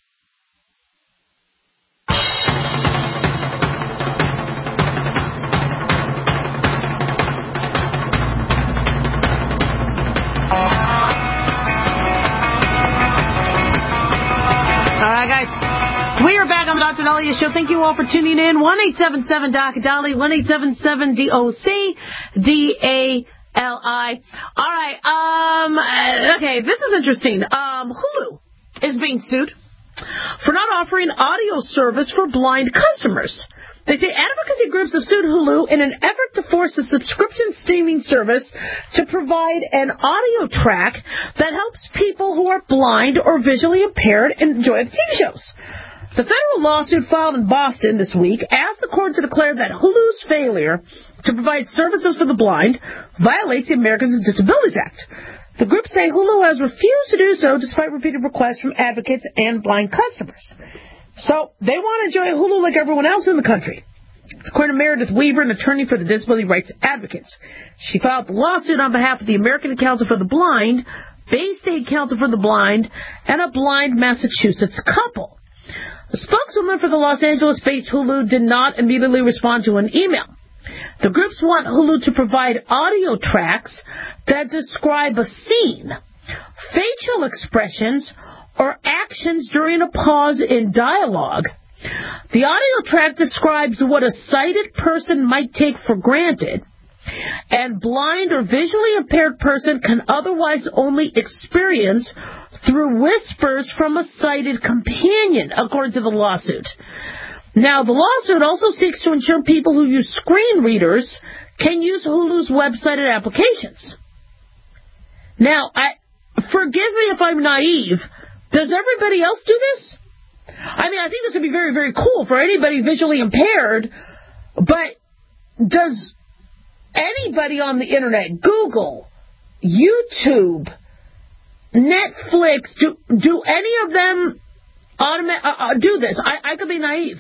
We are back on the Doctor Dahlia Show. Thank you all for tuning in. one eight seven seven Doc Dolly, one eight seven seven D O C D A L I. All right. Um. Okay, this is interesting. Um. Hulu is being sued for not offering audio service for blind customers. They say advocacy groups have sued Hulu in an effort to force the subscription streaming service to provide an audio track that helps people who are blind or visually impaired enjoy the T V shows. The federal lawsuit filed in Boston this week asked the court to declare that Hulu's failure to provide services for the blind violates the Americans with Disabilities Act. The group say Hulu has refused to do so despite repeated requests from advocates and blind customers. So they want to enjoy Hulu like everyone else in the country. According to Meredith Weaver, an attorney for the disability rights advocates, she filed the lawsuit on behalf of the American Council for the Blind, Bay State Council for the Blind, and a blind Massachusetts couple. The spokeswoman for the Los Angeles-based Hulu did not immediately respond to an email. The groups want Hulu to provide audio tracks that describe a scene, facial expressions, or actions during a pause in dialogue. The audio track describes what a sighted person might take for granted, and blind or visually impaired person can otherwise only experience through whispers from a sighted companion, according to the lawsuit. Now, the lawsuit also seeks to ensure people who use screen readers can use Hulu's website and applications. Now, I forgive me if I'm naive. Does everybody else do this? I mean, I think this would be very, very cool for anybody visually impaired, but does anybody on the internet, Google, YouTube, Netflix, do, do any of them automa- uh, uh, do this? I, I could be naive.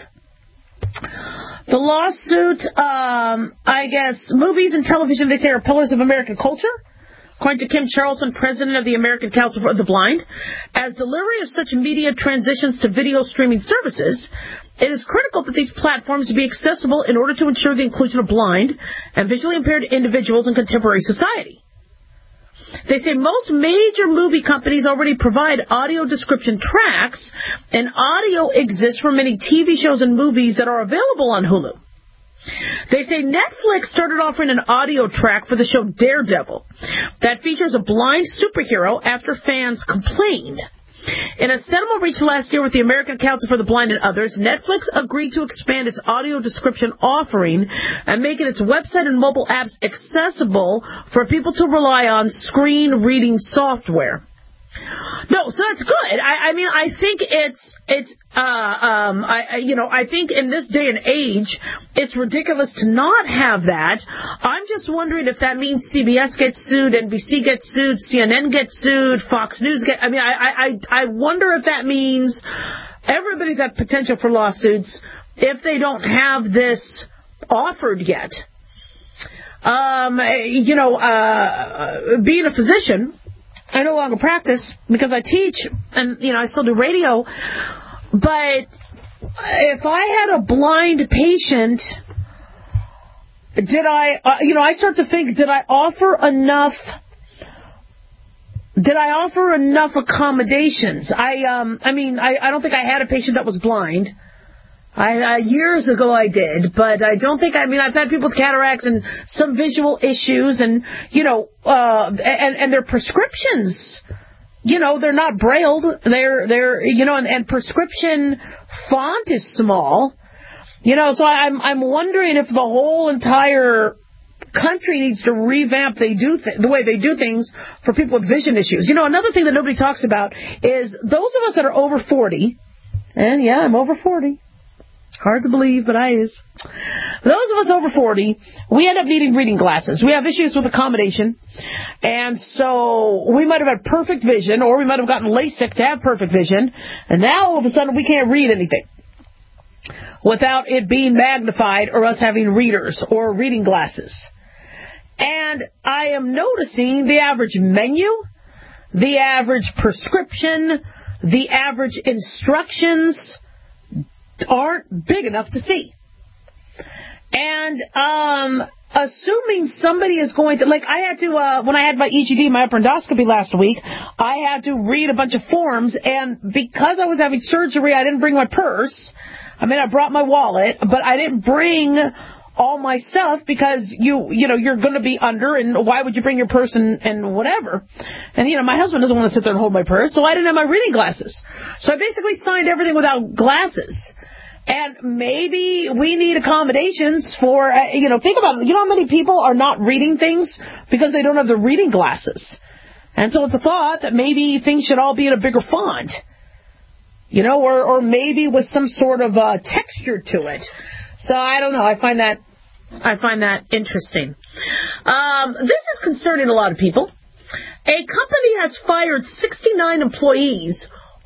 The lawsuit, um, I guess, movies and television, they say, are pillars of American culture. According to Kim Charlson, president of the American Council for the Blind, as delivery of such media transitions to video streaming services, it is critical that these platforms be accessible in order to ensure the inclusion of blind and visually impaired individuals in contemporary society. They say most major movie companies already provide audio description tracks, and audio exists for many T V shows and movies that are available on Hulu. They say Netflix started offering an audio track for the show Daredevil that features a blind superhero after fans complained. In a settlement reached last year with the American Council for the Blind and others, Netflix agreed to expand its audio description offering and making its website and mobile apps accessible for people to rely on screen reading software. No, so that's good. I, I mean, I think it's it's uh, um, I, I you know I think in this day and age, it's ridiculous to not have that. I'm just wondering if that means C B S gets sued, N B C gets sued, C N N gets sued, Fox News gets. I mean, I I I wonder if that means everybody's at potential for lawsuits if they don't have this offered yet. Um, you know, uh, being a physician, I no longer practice because I teach and, you know, I still do radio. But if I had a blind patient, did I, uh, you know, I start to think, did I offer enough, did I offer enough accommodations? I, um, I mean, I, I don't think I had a patient that was blind. I, uh, years ago I did, but I don't think, I mean, I've had people with cataracts and some visual issues and, you know, uh, and, and their prescriptions, you know, they're not brailled. They're, they're, you know, and, and prescription font is small, you know, so I'm, I'm wondering if the whole entire country needs to revamp they do th- the way they do things for people with vision issues. You know, another thing that nobody talks about is those of us that are over forty, and yeah, I'm over forty. Hard to believe, but I is. Those of us over forty, we end up needing reading glasses. We have issues with accommodation, and so we might have had perfect vision, or we might have gotten LASIK to have perfect vision, and now all of a sudden we can't read anything without it being magnified or us having readers or reading glasses. And I am noticing the average menu, the average prescription, the average instructions aren't big enough to see. And um, assuming somebody is going to, like I had to, uh, when I had my E G D, my upper endoscopy last week, I had to read a bunch of forms, and because I was having surgery, I didn't bring my purse. I mean, I brought my wallet, but I didn't bring all my stuff because you, you know, you're going to be under, and why would you bring your purse and, and whatever? And, you know, my husband doesn't want to sit there and hold my purse, so I didn't have my reading glasses. So I basically signed everything without glasses. And maybe we need accommodations for, uh, you know, think about it. You know how many people are not reading things because they don't have the reading glasses? And so it's a thought that maybe things should all be in a bigger font, you know, or, or maybe with some sort of uh, texture to it. So I don't know. I find that I find that interesting. Um, this is concerning a lot of people. A company has fired sixty-nine employees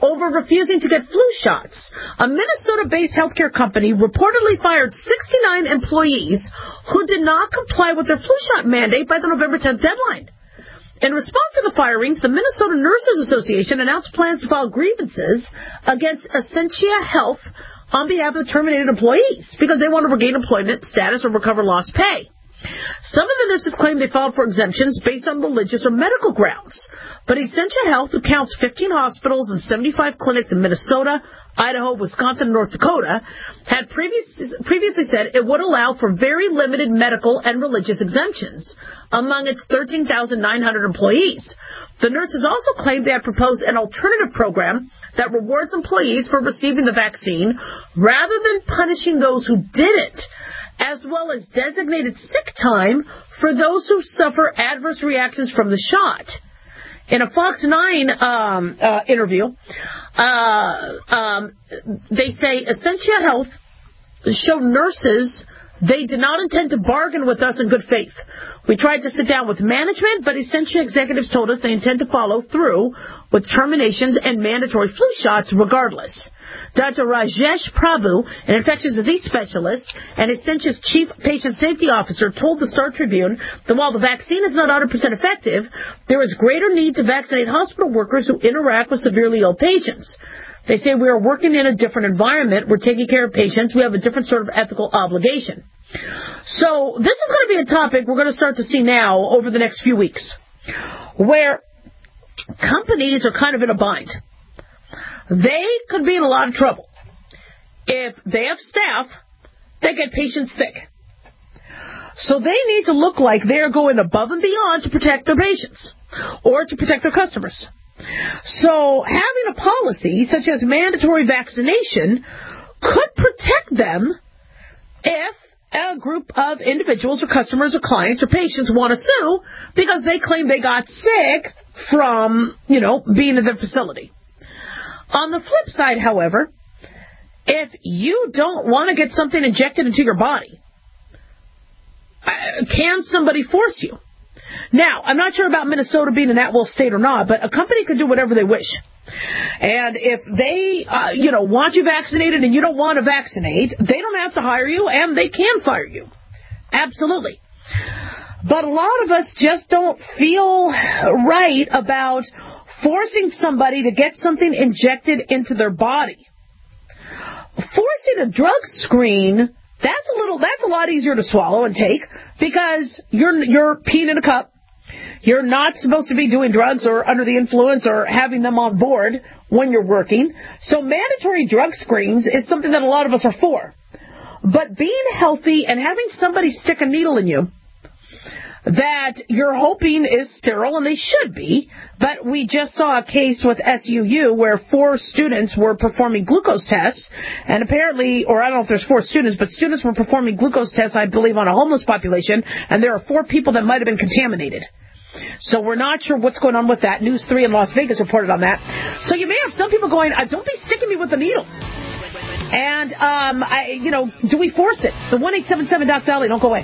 over refusing to get flu shots. A Minnesota-based healthcare company reportedly fired sixty-nine employees who did not comply with their flu shot mandate by the November tenth deadline. In response to the firings, the Minnesota Nurses Association announced plans to file grievances against Essentia Health on behalf of the terminated employees because they want to regain employment status or recover lost pay. Some of the nurses claim they filed for exemptions based on religious or medical grounds. But Essentia Health, who counts fifteen hospitals and seventy-five clinics in Minnesota, Idaho, Wisconsin, and North Dakota, had previous, previously said it would allow for very limited medical and religious exemptions among its thirteen thousand nine hundred employees. The nurses also claimed they had proposed an alternative program that rewards employees for receiving the vaccine rather than punishing those who didn't, as well as designated sick time for those who suffer adverse reactions from the shot. In a Fox nine um, uh, interview, uh, um, they say Essentia Health showed nurses they did not intend to bargain with us in good faith. We tried to sit down with management, but Essentia executives told us they intend to follow through with terminations and mandatory flu shots regardless. Doctor Rajesh Prabhu, an infectious disease specialist and Essentia's chief patient safety officer, told the Star Tribune that while the vaccine is not one hundred percent effective, there is greater need to vaccinate hospital workers who interact with severely ill patients. They say we are working in a different environment. We're taking care of patients. We have a different sort of ethical obligation. So this is going to be a topic we're going to start to see now over the next few weeks, where companies are kind of in a bind. They could be in a lot of trouble. If they have staff, they get patients sick. So they need to look like they're going above and beyond to protect their patients or to protect their customers. So having a policy such as mandatory vaccination could protect them if a group of individuals or customers or clients or patients want to sue because they claim they got sick from, you know, being in their facility. On the flip side, however, if you don't want to get something injected into your body, can somebody force you? Now, I'm not sure about Minnesota being an at-will state or not, but a company can do whatever they wish. And if they, uh, you know, want you vaccinated and you don't want to vaccinate, they don't have to hire you, and they can fire you. Absolutely. But a lot of us just don't feel right about forcing somebody to get something injected into their body. Forcing a drug screen, that's a little, that's a lot easier to swallow and take because you're you're peeing in a cup. You're not supposed to be doing drugs or under the influence or having them on board when you're working. So mandatory drug screens is something that a lot of us are for. But being healthy and having somebody stick a needle in you that you're hoping is sterile, and they should be, but we just saw a case with S U U where four students were performing glucose tests, and apparently, or I don't know if there's four students, but students were performing glucose tests, I believe, on a homeless population, and there are four people that might have been contaminated. So we're not sure what's going on with that. News three in Las Vegas reported on that. So you may have some people going, don't be sticking me with the needle. And, um, I, you know, do we force it? The one eight seven seven Doc Dolly, don't go away.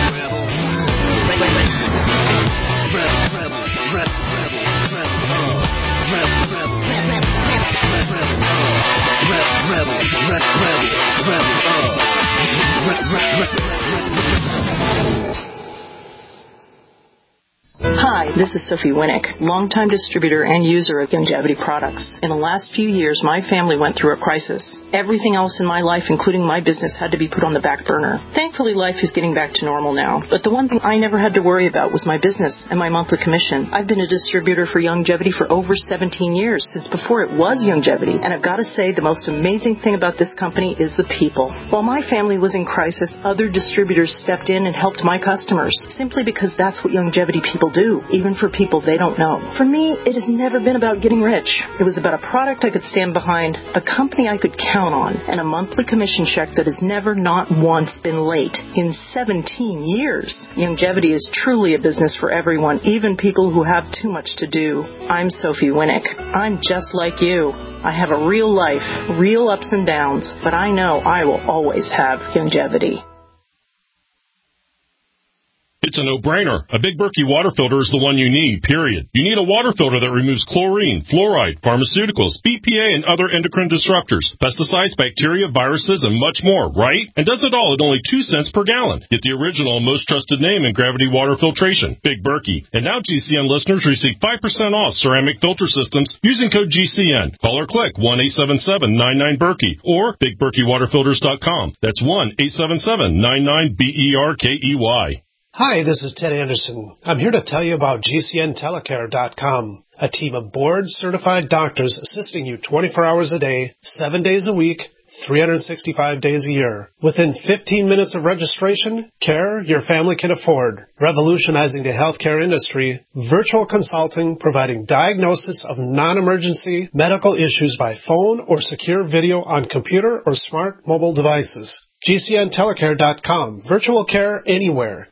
Hi, this is Sophie Winnick, longtime distributor and user of Youngevity products. In the last few years, my family went through a crisis. Everything else in my life, including my business, had to be put on the back burner. Thankfully, life is getting back to normal now. But the one thing I never had to worry about was my business and my monthly commission. I've been a distributor for Youngevity for over seventeen years, since before it was Youngevity. And I've got to say, the most amazing thing about this company is the people. While my family was in crisis, other distributors stepped in and helped my customers, simply because that's what Youngevity people do, even for people they don't know. For me, it has never been about getting rich. It was about a product I could stand behind, a company I could count on, and a monthly commission check that has never, not once, been late in seventeen years. Youngevity is truly a business for everyone, even people who have too much to do. I'm Sophie Winnick. I'm just like you. I have a real life, real ups and downs, but I know I will always have Youngevity. It's a no-brainer. A Big Berkey water filter is the one you need, period. You need a water filter that removes chlorine, fluoride, pharmaceuticals, B P A, and other endocrine disruptors, pesticides, bacteria, viruses, and much more, right? And does it all at only two cents per gallon. Get the original and most trusted name in gravity water filtration, Big Berkey. And now G C N listeners receive five percent off ceramic filter systems using code G C N. Call or click one eight seven seven nine nine Berkey or big berkey water filters dot com. That's one eight seven seven nine nine B E R K E Y. Hi, this is Ted Anderson. I'm here to tell you about G C N telecare dot com, a team of board-certified doctors assisting you twenty-four hours a day, seven days a week, three hundred sixty-five days a year. Within fifteen minutes of registration, care your family can afford. Revolutionizing the healthcare industry, virtual consulting providing diagnosis of non-emergency medical issues by phone or secure video on computer or smart mobile devices. G C N telecare dot com. Virtual care anywhere.